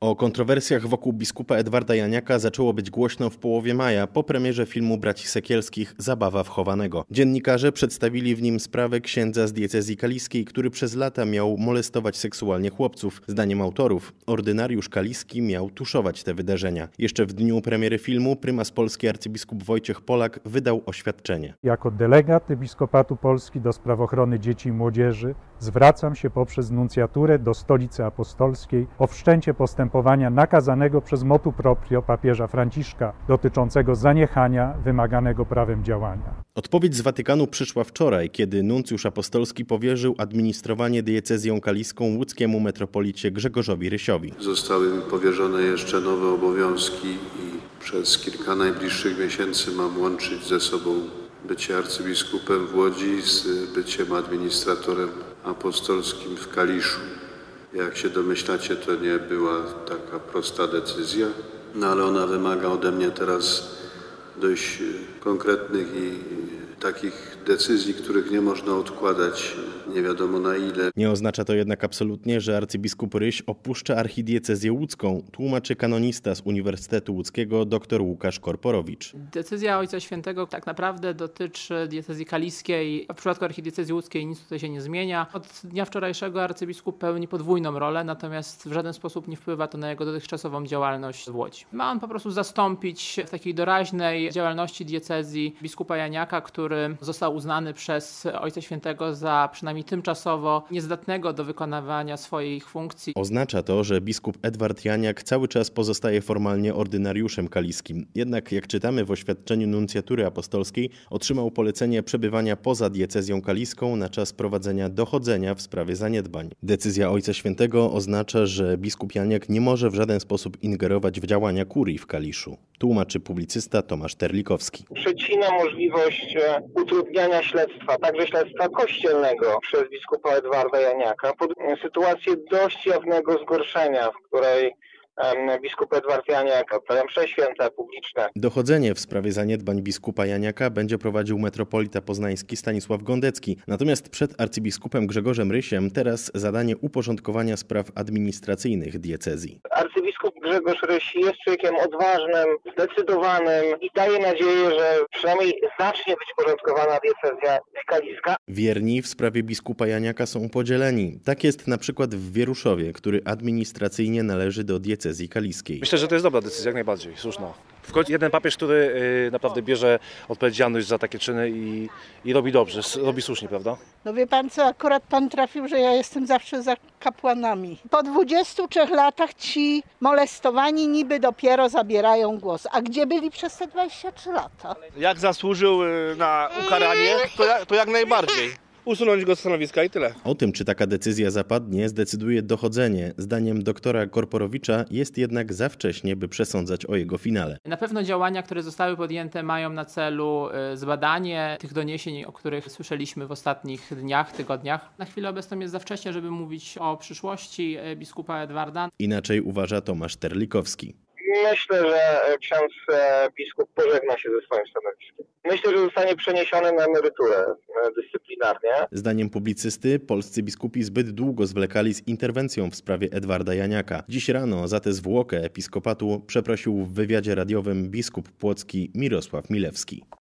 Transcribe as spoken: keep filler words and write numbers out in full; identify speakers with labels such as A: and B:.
A: O kontrowersjach wokół biskupa Edwarda Janiaka zaczęło być głośno w połowie maja po premierze filmu braci Sekielskich Zabawa wchowanego. Dziennikarze przedstawili w nim sprawę księdza z diecezji kaliskiej, który przez lata miał molestować seksualnie chłopców. Zdaniem autorów, ordynariusz kaliski miał tuszować te wydarzenia. Jeszcze w dniu premiery filmu prymas Polski arcybiskup Wojciech Polak wydał oświadczenie.
B: Jako delegat Episkopatu Polski do spraw ochrony dzieci i młodzieży zwracam się poprzez nuncjaturę do Stolicy Apostolskiej o wszczęcie postępowania nakazanego przez motu proprio papieża Franciszka dotyczącego zaniechania wymaganego prawem działania.
A: Odpowiedź z Watykanu przyszła wczoraj, kiedy nuncjusz apostolski powierzył administrowanie diecezją kaliską łódzkiemu metropolicie Grzegorzowi Rysiowi.
C: Zostały mi powierzone jeszcze nowe obowiązki i przez kilka najbliższych miesięcy mam łączyć ze sobą bycie arcybiskupem w Łodzi z byciem administratorem apostolskim w Kaliszu. Jak się domyślacie, to nie była taka prosta decyzja, no ale ona wymaga ode mnie teraz dość konkretnych i takich decyzji, których nie można odkładać nie wiadomo na ile.
A: Nie oznacza to jednak absolutnie, że arcybiskup Ryś opuszcza archidiecezję łódzką, tłumaczy kanonista z Uniwersytetu Łódzkiego dr Łukasz Korporowicz.
D: Decyzja Ojca Świętego tak naprawdę dotyczy diecezji kaliskiej, a w przypadku archidiecezji łódzkiej nic tutaj się nie zmienia. Od dnia wczorajszego arcybiskup pełni podwójną rolę, natomiast w żaden sposób nie wpływa to na jego dotychczasową działalność w Łodzi. Ma on po prostu zastąpić w takiej doraźnej działalności diecezji biskupa Janiaka, który został uznany przez Ojca Świętego za przynajmniej tymczasowo niezdatnego do wykonywania swoich funkcji.
A: Oznacza to, że biskup Edward Janiak cały czas pozostaje formalnie ordynariuszem kaliskim. Jednak jak czytamy w oświadczeniu nuncjatury apostolskiej, otrzymał polecenie przebywania poza diecezją kaliską na czas prowadzenia dochodzenia w sprawie zaniedbań. Decyzja Ojca Świętego oznacza, że biskup Janiak nie może w żaden sposób ingerować w działania kurii w Kaliszu. Tłumaczy publicysta Tomasz Terlikowski.
E: Przecina możliwość utrudniania śledztwa, także śledztwa kościelnego przez biskupa Edwarda Janiaka pod sytuację dość jawnego zgorszenia, w której biskup Edward Janiak odprawia msze święte publiczne.
A: Dochodzenie w sprawie zaniedbań biskupa Janiaka będzie prowadził metropolita poznański Stanisław Gondecki. Natomiast przed arcybiskupem Grzegorzem Rysiem teraz zadanie uporządkowania spraw administracyjnych diecezji.
E: Arcybiskup Grzegorz Ryś jest człowiekiem odważnym, zdecydowanym i daje nadzieję, że przynajmniej zacznie być porządkowana diecezja kaliska.
A: Wierni w sprawie biskupa Janiaka są podzieleni. Tak jest na przykład w Wieruszowie, który administracyjnie należy do diecezji kaliskiej.
F: Myślę, że to jest dobra decyzja, jak najbardziej, słuszna. W końcu jeden papież, który y, naprawdę bierze odpowiedzialność za takie czyny i, i robi dobrze, robi słusznie, prawda?
G: No wie pan co, akurat pan trafił, że ja jestem zawsze za kapłanami. Po dwudziestu trzech latach ci molestowani niby dopiero zabierają głos. A gdzie byli przez te dwadzieścia trzy lata?
H: Jak zasłużył na ukaranie, to jak, to jak najbardziej. Usunąć go z stanowiska i tyle.
A: O tym, czy taka decyzja zapadnie, zdecyduje dochodzenie. Zdaniem doktora Korporowicza jest jednak za wcześnie, by przesądzać o jego finale.
D: Na pewno działania, które zostały podjęte, mają na celu zbadanie tych doniesień, o których słyszeliśmy w ostatnich dniach, tygodniach. Na chwilę obecną jest za wcześnie, żeby mówić o przyszłości biskupa Edwarda.
A: Inaczej uważa Tomasz Terlikowski.
E: Myślę, że ksiądz biskup pożegna się ze swoim stanowiskiem. Myślę, że zostanie przeniesiony na emeryturę dyscyplinarnie.
A: Zdaniem publicysty polscy biskupi zbyt długo zwlekali z interwencją w sprawie Edwarda Janiaka. Dziś rano za tę zwłokę episkopatu przeprosił w wywiadzie radiowym biskup płocki Mirosław Milewski.